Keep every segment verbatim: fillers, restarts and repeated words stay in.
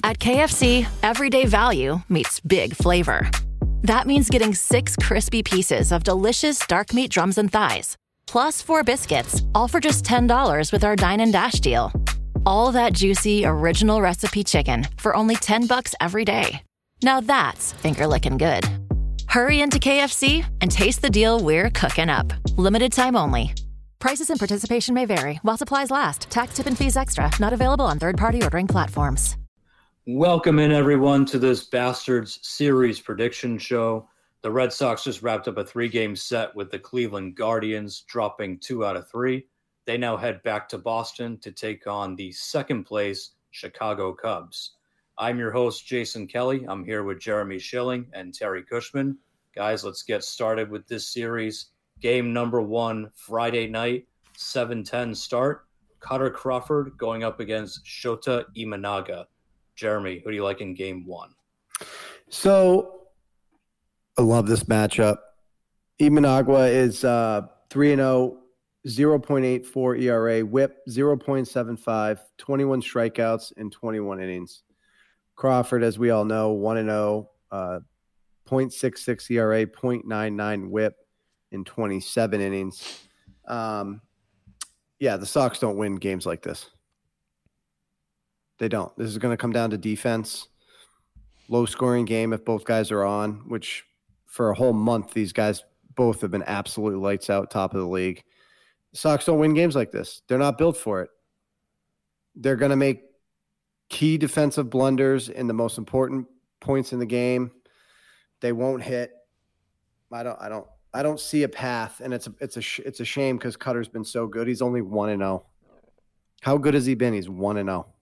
At K F C, everyday value meets big flavor. That means getting six crispy pieces of delicious dark meat drums and thighs, plus four biscuits, all for just ten dollars with our Dine and Dash deal. All that juicy, original recipe chicken for only ten bucks every day. Now that's finger-licking good. Hurry into K F C and taste the deal we're cooking up. Limited time only. Prices and participation may vary while supplies last. Tax, tip, and fees extra. Not available on third-party ordering platforms. Welcome in, everyone, to this Bastards Series prediction show. The Red Sox just wrapped up a three-game set with the Cleveland Guardians, dropping two out of three. They now head back to Boston to take on the second-place Chicago Cubs. I'm your host, Jason Kelly. I'm here with Jeremy Schilling and Terry Cushman. Guys, let's get started with this series. Game number one, Friday night, seven ten start. Kutter Crawford going up against Shota Imanaga. Jeremy, who do you like in game one? So, I love this matchup. Imanaga is uh, three and oh, zero point eight four E R A, whip zero point seven five, twenty-one strikeouts in twenty-one innings. Crawford, as we all know, one and oh, uh, point six six E R A, point nine nine whip in twenty-seven innings. Um, yeah, the Sox don't win games like this. They don't. This is going to come down to defense. Low-scoring game if both guys are on, which for a whole month, these guys both have been absolutely lights out, top of the league. The Sox don't win games like this. They're not built for it. They're going to make key defensive blunders in the most important points in the game. They won't hit. I don't. I don't. I don't see a path, and it's a, it's a sh- it's a shame because Cutter's been so good. He's only one and zero. How good has he been? He's one and zero.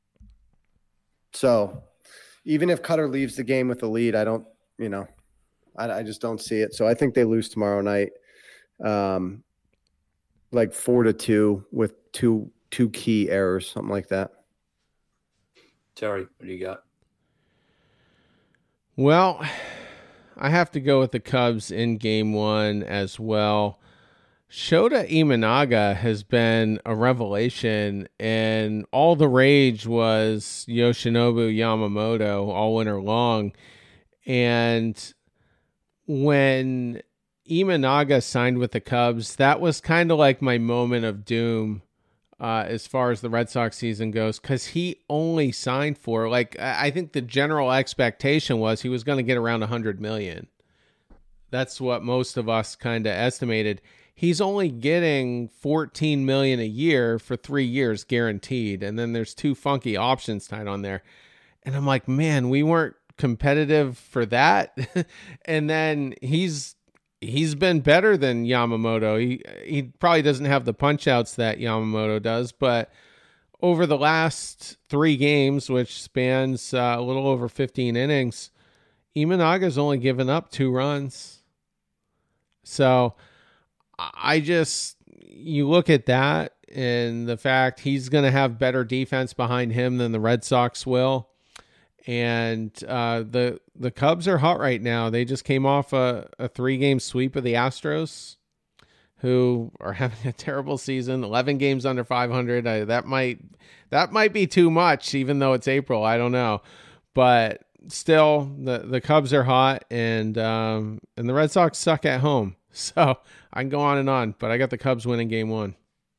So, even if Kutter leaves the game with the lead, I don't. You know, I, I just don't see it. So I think they lose tomorrow night, um, like four to two with two two key errors, something like that. Terry, what do you got? Well, I have to go with the Cubs in game one as well. Shota Imanaga has been a revelation, and all the rage was Yoshinobu Yamamoto all winter long. And when Imanaga signed with the Cubs, that was kind of like my moment of doom uh, as far as the Red Sox season goes, because he only signed for, like, I think the general expectation was he was going to get around one hundred million dollars. That's what most of us kind of estimated. He's only getting fourteen million dollars a year for three years guaranteed. And then there's two funky options tied on there. And I'm like, man, we weren't competitive for that. And then he's he's been better than Yamamoto. He he probably doesn't have the punch outs that Yamamoto does, but over the last three games, which spans uh, a little over fifteen innings, Imanaga's only given up two runs. So I just, you look at that and the fact he's going to have better defense behind him than the Red Sox will. And uh, the the Cubs are hot right now. They just came off a, a three-game sweep of the Astros, who are having a terrible season, eleven games under five hundred. I, that might that might be too much, even though it's April. I don't know. But still, the, the Cubs are hot, and um, and the Red Sox suck at home. So I can go on and on, but I got the Cubs winning game one.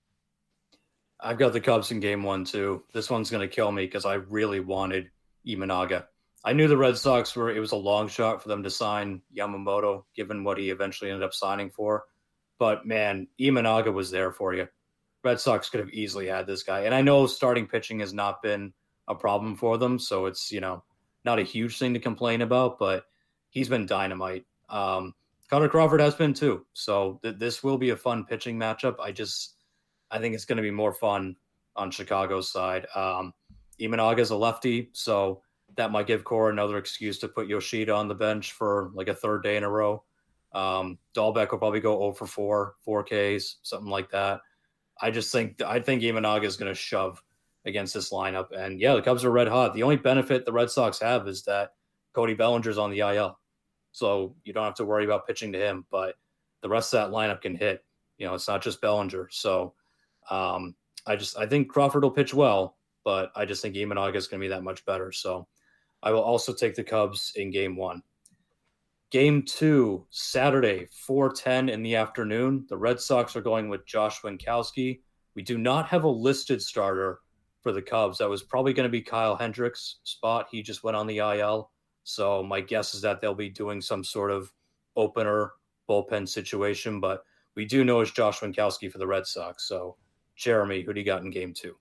I've got the Cubs in game one, too. This one's going to kill me because I really wanted Imanaga. I knew the Red Sox were, it was a long shot for them to sign Yamamoto, given what he eventually ended up signing for. But, man, Imanaga was there for you. Red Sox could have easily had this guy. And I know starting pitching has not been a problem for them, so it's, you know, not a huge thing to complain about, but he's been dynamite. Um, Kutter Crawford has been too. So th- this will be a fun pitching matchup. I just, I think it's going to be more fun on Chicago's side. Um, Imanaga is a lefty, so that might give Cora another excuse to put Yoshida on the bench for like a third day in a row. Um, Dahlbeck will probably go oh for four, four Ks, something like that. I just think, I think Imanaga is going to shove against this lineup. And yeah, the Cubs are red hot. The only benefit the Red Sox have is that Cody Bellinger's on the I L. So you don't have to worry about pitching to him, but the rest of that lineup can hit. You know, it's not just Bellinger. So um, I just, I think Crawford will pitch well, but I just think Imanaga is going to be that much better. So I will also take the Cubs in game one. Game two, Saturday, four ten in the afternoon. The Red Sox are going with Josh Winkowski. We do not have a listed starter for the Cubs. That was probably going to be Kyle Hendricks' spot. He just went on the I L. So my guess is that they'll be doing some sort of opener bullpen situation, but we do know it's Josh Winkowski for the Red Sox. So Jeremy, who do you got in game two?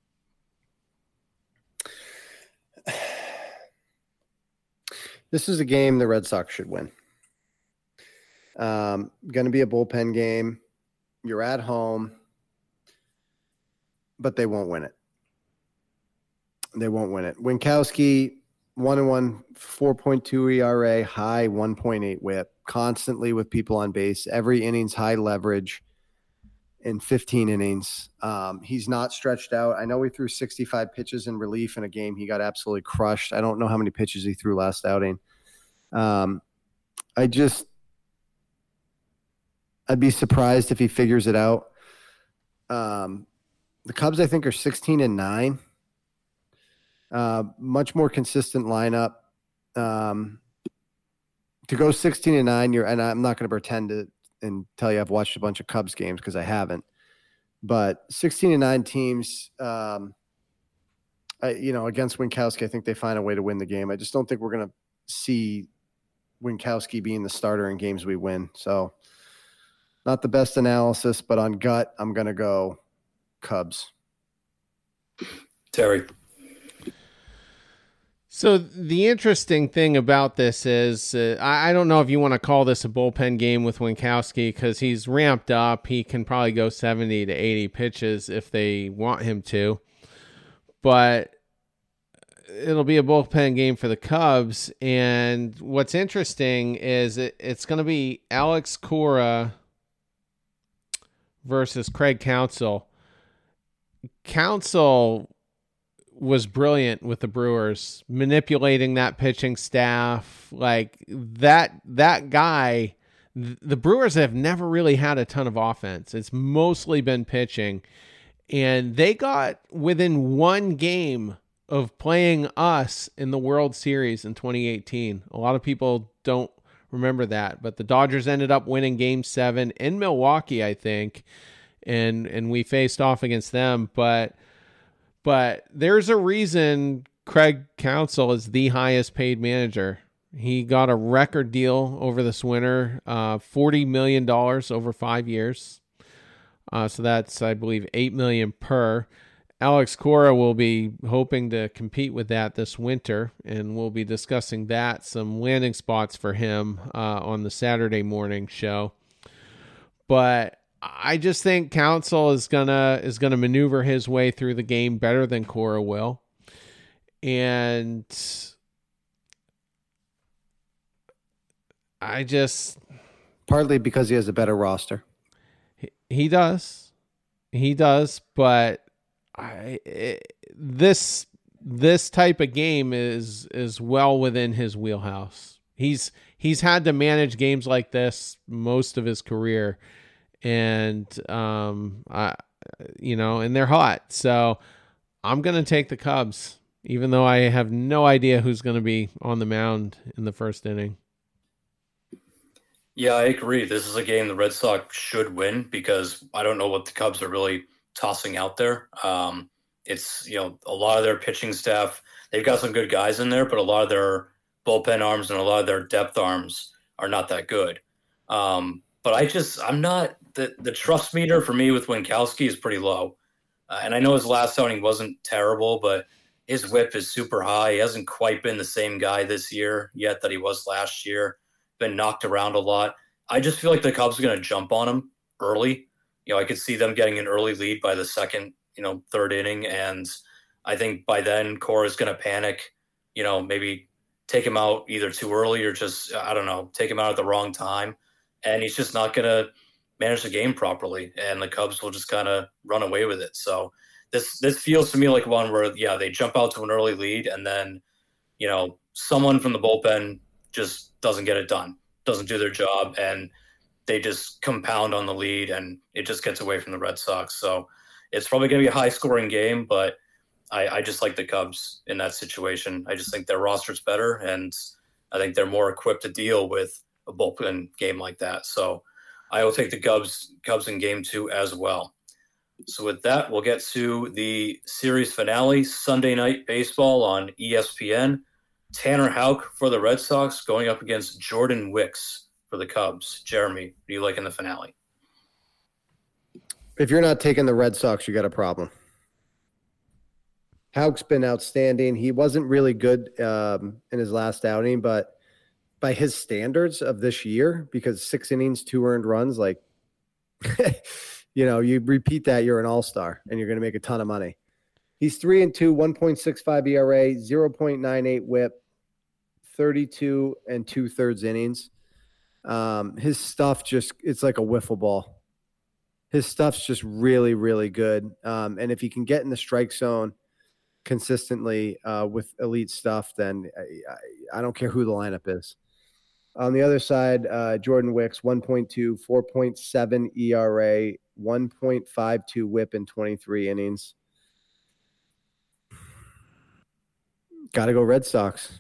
This is a game the Red Sox should win. Um, going to be a bullpen game. You're at home, but they won't win it. They won't win it. Winkowski, one and one, four point two E R A, high one point eight whip, constantly with people on base. Every inning's high leverage in fifteen innings. Um, he's not stretched out. I know he threw sixty-five pitches in relief in a game. He got absolutely crushed. I don't know how many pitches he threw last outing. Um, I just, I'd be surprised if he figures it out. Um, the Cubs, I think, are sixteen and nine. Uh, much more consistent lineup. Um, to go sixteen and nine, you're, and I'm not going to pretend to and tell you I've watched a bunch of Cubs games because I haven't. But sixteen and nine teams, um, I, you know, against Winkowski, I think they find a way to win the game. I just don't think we're going to see Winkowski being the starter in games we win. So not the best analysis, but on gut, I'm going to go Cubs. Terry. So the interesting thing about this is uh, I, I don't know if you want to call this a bullpen game with Winkowski because he's ramped up. He can probably go seventy to eighty pitches if they want him to. But it'll be a bullpen game for the Cubs. And what's interesting is it, it's going to be Alex Cora versus Craig Counsell. Counsell was brilliant with the Brewers, manipulating that pitching staff. Like that, that guy, th- the Brewers have never really had a ton of offense. It's mostly been pitching, and they got within one game of playing us in the World Series in twenty eighteen. A lot of people don't remember that, but the Dodgers ended up winning game seven in Milwaukee, I think. And, and we faced off against them, but But there's a reason Craig Counsell is the highest paid manager. He got a record deal over this winter, uh, forty million dollars over five years. Uh, so that's, I believe, eight million dollars per. Alex Cora will be hoping to compete with that this winter, and we'll be discussing that, some landing spots for him uh, on the Saturday morning show. But I just think Counsell is gonna is gonna maneuver his way through the game better than Cora will, and I just partly because he has a better roster. He, he does, he does, but I it, this this type of game is is well within his wheelhouse. He's he's had to manage games like this most of his career. And, um, I, you know, and they're hot. So I'm going to take the Cubs, even though I have no idea who's going to be on the mound in the first inning. Yeah, I agree. This is a game the Red Sox should win because I don't know what the Cubs are really tossing out there. Um, it's, you know, a lot of their pitching staff, they've got some good guys in there, but a lot of their bullpen arms and a lot of their depth arms are not that good. Um, but I just, I'm not, the, the trust meter for me with Winkowski is pretty low. Uh, and I know his last outing wasn't terrible, but his whip is super high. He hasn't quite been the same guy this year yet that he was last year. Been knocked around a lot. I just feel like the Cubs are going to jump on him early. You know, I could see them getting an early lead by the second, you know, third inning. And I think by then Cora's going to panic, you know, maybe take him out either too early or just, I don't know, take him out at the wrong time. And he's just not going to manage the game properly. And the Cubs will just kind of run away with it. So this, this feels to me like one where, yeah, they jump out to an early lead and then, you know, someone from the bullpen just doesn't get it done, doesn't do their job, and they just compound on the lead, and it just gets away from the Red Sox. So it's probably going to be a high-scoring game, but I, I just like the Cubs in that situation. I just think their roster's better, and I think they're more equipped to deal with a bullpen game like that. So I will take the Cubs, Cubs in game two as well. So with that, we'll get to the series finale, Sunday Night Baseball on E S P N. Tanner Houck for the Red Sox going up against Jordan Wicks for the Cubs. Jeremy, what do you like in the finale? If you're not taking the Red Sox, you got a problem. Houck's been outstanding. He wasn't really good um, in his last outing, but by his standards of this year, because six innings, two earned runs, like, you know, you repeat that, you're an all-star, and you're going to make a ton of money. He's three and two, one point six five E R A, zero point nine eight whip, thirty-two and two-thirds innings. Um, his stuff just, it's like a wiffle ball. His stuff's just really, really good. Um, and if he can get in the strike zone consistently uh, with elite stuff, then I, I, I don't care who the lineup is. On the other side, uh, Jordan Wicks, one point two, four point seven E R A, one point five two whip in twenty-three innings. Got to go Red Sox.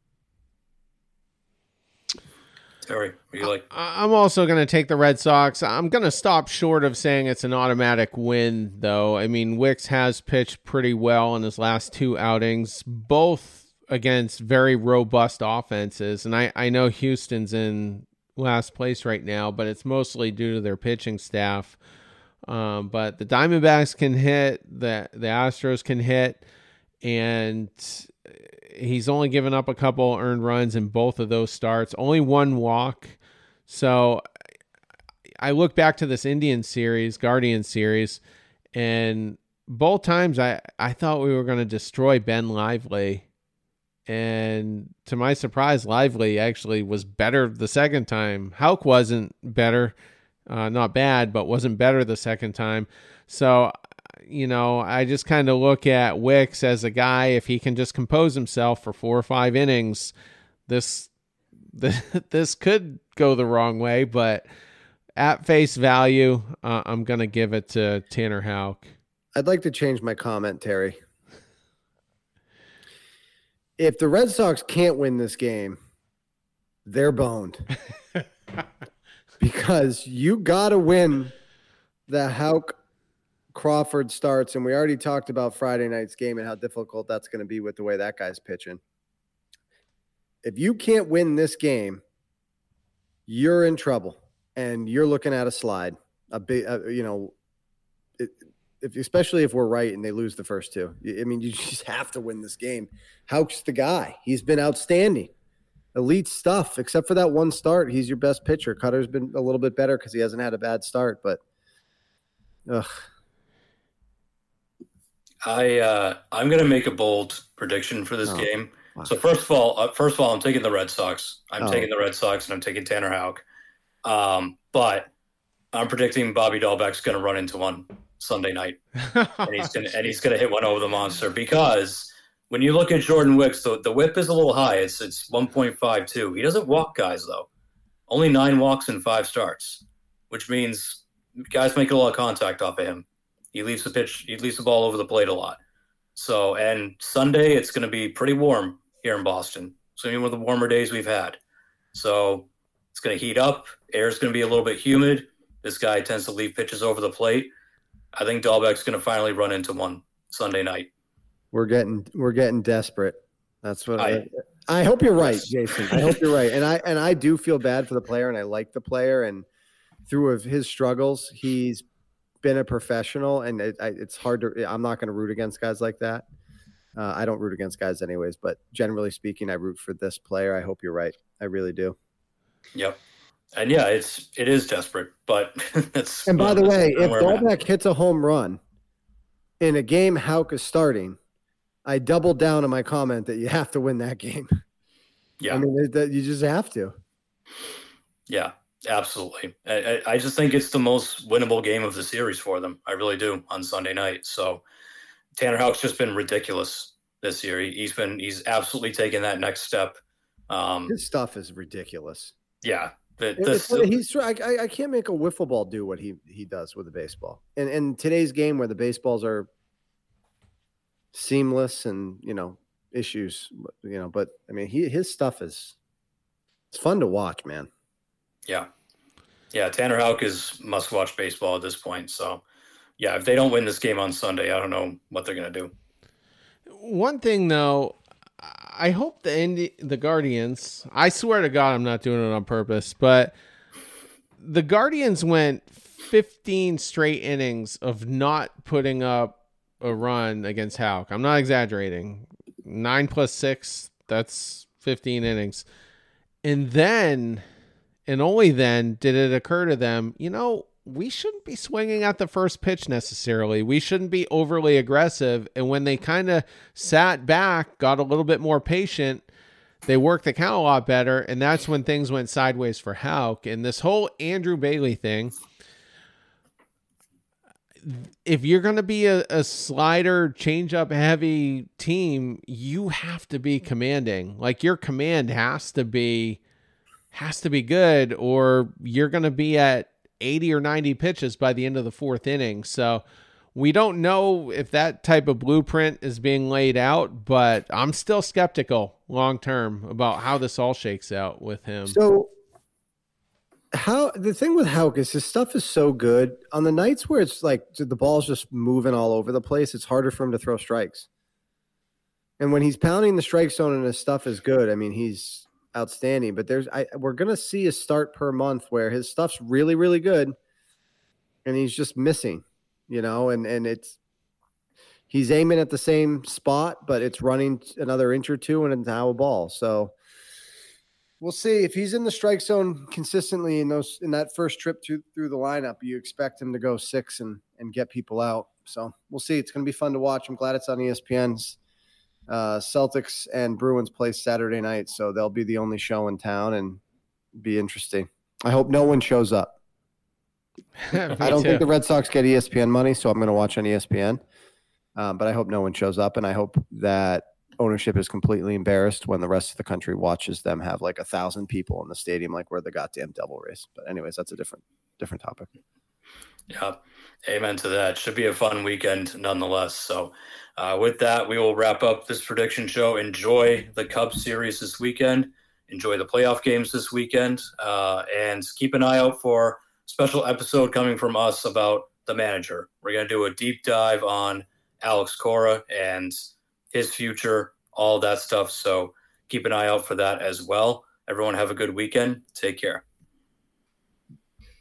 Terry, what do you like? I'm also going to take the Red Sox. I'm going to stop short of saying it's an automatic win, though. I mean, Wicks has pitched pretty well in his last two outings, both against very robust offenses. And I, I know Houston's in last place right now, but it's mostly due to their pitching staff. Um, but the Diamondbacks can hit, the, the Astros can hit, and he's only given up a couple earned runs in both of those starts, only one walk. So I look back to this Indian series, Guardian series, and both times I, I thought we were going to destroy Ben Lively. And to my surprise, Lively actually was better the second time. Houck wasn't better, uh, not bad, but wasn't better the second time. So, you know, I just kind of look at Wicks as a guy, if he can just compose himself for four or five innings, this this, this could go the wrong way. But at face value, uh, I'm going to give it to Tanner Houck. I'd like to change my comment, Terry. If the Red Sox can't win this game, they're boned. Because you got to win the Houck Crawford starts, and we already talked about Friday night's game and how difficult that's going to be with the way that guy's pitching. If you can't win this game, you're in trouble, and you're looking at a slide. A big, uh, you know, it, if, especially if we're right and they lose the first two. I mean, you just have to win this game. Houck's the guy. He's been outstanding, elite stuff. Except for that one start, he's your best pitcher. Cutter's been a little bit better because he hasn't had a bad start, but ugh. I uh, I'm gonna make a bold prediction for this oh, game. Wow. So first of all, uh, first of all, I'm taking the Red Sox. I'm oh. taking the Red Sox, and I'm taking Tanner Houck. Um, but I'm predicting Bobby Dahlbeck's gonna run into one Sunday night, and he's gonna and he's gonna hit one over the monster. Because when you look at Jordan Wicks, the the whip is a little high. It's it's one point five two. He doesn't walk guys though. Only nine walks in five starts, which means guys make a lot of contact off of him. He leaves the pitch, he leaves the ball over the plate a lot. So, and Sunday, it's going to be pretty warm here in Boston. It's going to be one of the warmer days we've had. So it's going to heat up. Air's going to be a little bit humid. This guy tends to leave pitches over the plate. I think Dahlbeck's going to finally run into one Sunday night. We're getting, we're getting desperate. That's what I, I, I hope you're right, Jason. I hope you're right. And I, and I do feel bad for the player, and I like the player, and through his struggles, he's been a professional, and it, I, it's hard to, I'm not going to root against guys like that. Uh, I don't root against guys anyways, but generally speaking, I root for this player. I hope you're right. I really do. Yep. And yeah, it's, it is desperate, but it's, and by the way, if Dahlbeck hits a home run in a game Houck is starting, I doubled down on my comment that you have to win that game. Yeah. I mean, that you just have to. Yeah. Absolutely. I, I just think it's the most winnable game of the series for them. I really do on Sunday night. So Tanner Houck's just been ridiculous this year. He, he's been, he's absolutely taken that next step. Um, His stuff is ridiculous. Yeah. The, the, he's I, I can't make a wiffle ball do what he, he does with the baseball. And in today's game where the baseballs are seamless and, you know, issues, you know, but I mean, he, his stuff is, it's fun to watch, man. Yeah. Yeah. Tanner Houck is must watch baseball at this point. So yeah, if they don't win this game on Sunday, I don't know what they're going to do. One thing though, I hope the Indi- the Guardians, I swear to God, I'm not doing it on purpose, but the Guardians went fifteen straight innings of not putting up a run against Houck. I'm not exaggerating. Nine plus six, that's fifteen innings. And then, and only then, did it occur to them, you know, we shouldn't be swinging at the first pitch necessarily. We shouldn't be overly aggressive. And when they kind of sat back, got a little bit more patient, they worked the count a lot better. And that's when things went sideways for Houck. And this whole Andrew Bailey thing, if you're going to be a, a slider, change-up heavy team, you have to be commanding. Like, your command has to be has to be good, or you're going to be at eighty or ninety pitches by the end of the fourth inning. So we don't know if that type of blueprint is being laid out, but I'm still skeptical long-term about how this all shakes out with him. So how the thing with Houck is his stuff is so good on the nights where it's like the ball's just moving all over the place. It's harder for him to throw strikes. And when he's pounding the strike zone and his stuff is good, I mean, he's outstanding, but there's, I, we're going to see a start per month where his stuff's really, really good. And he's just missing, you know, and, and it's, he's aiming at the same spot, but it's running another inch or two and it's now a ball. So we'll see if he's in the strike zone consistently in those, in that first trip through, through the lineup, you expect him to go six and, and get people out. So we'll see. It's going to be fun to watch. I'm glad it's on E S P N's. Uh, Celtics and Bruins play Saturday night, so they'll be the only show in town and be interesting. I hope no one shows up. I don't too. think the Red Sox get E S P N money, so I'm going to watch on E S P N. Um, but I hope no one shows up, and I hope that ownership is completely embarrassed when the rest of the country watches them have like a thousand people in the stadium, like we're the goddamn Devil Race. But anyways, that's a different different topic. Yeah, amen to that. Should be a fun weekend nonetheless. So uh, with that, we will wrap up this prediction show. Enjoy the Cubs series this weekend. Enjoy the playoff games this weekend. Uh, and keep an eye out for a special episode coming from us about the manager. We're going to do a deep dive on Alex Cora and his future, all that stuff. So keep an eye out for that as well. Everyone have a good weekend. Take care.